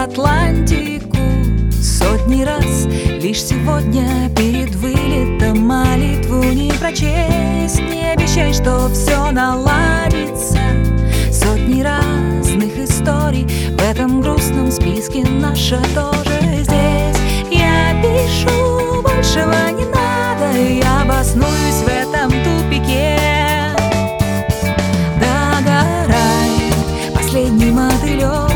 Атлантику сотни раз. Лишь сегодня перед вылетом молитву не прочесть. Не обещай, что все наладится. Сотни разных историй в этом грустном списке, наша тоже здесь. Я пишу, большего не надо, я обоснуюсь в этом тупике. Догорай, последний мотылек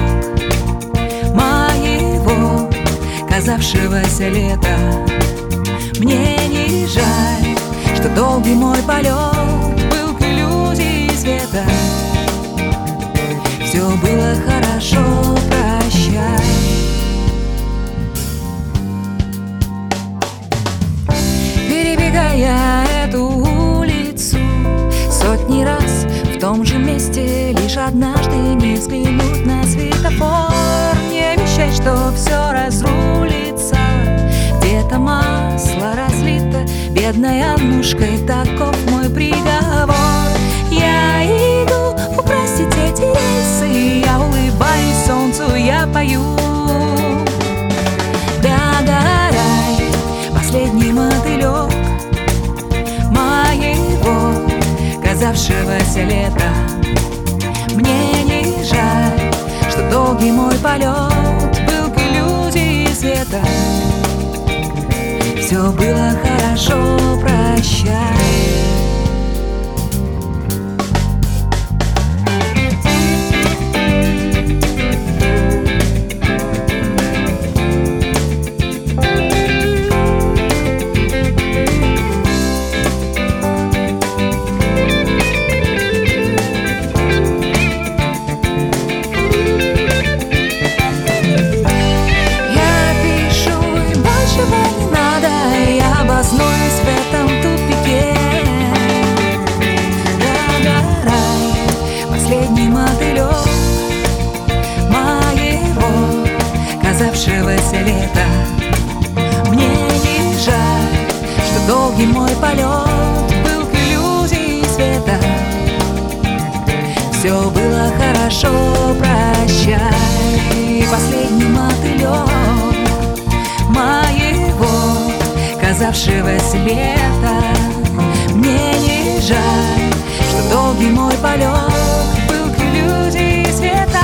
моего казавшегося лета. Мне не жаль, что долгий мой полет был к иллюзии света. Все было хорошо, прощай. Перебегая эту улицу сотни раз, в том же месте лишь однажды не взглянуть на светофор. Не обещай, что все разрулится, где-то масло разлито бедной Аннушкой, таков мой приговор. Я иду украсить эти рельсы, я улыбаюсь солнцу, я пою. Догорай, последний мотылек моего казавшегося лета. Мне не жаль, что долгий мой полет был к иллюзии света. Все было хорошо, прощай. Обоснуюсь в этом тупике. Догорай, последний мотылек моего казавшегося лета. Мне не жаль, что долгий мой полет был к иллюзии света. Все было хорошо, прощай. Последний мотылек моего казавшегося лета. Мне не жаль, что долгий мой полет был к иллюзии света.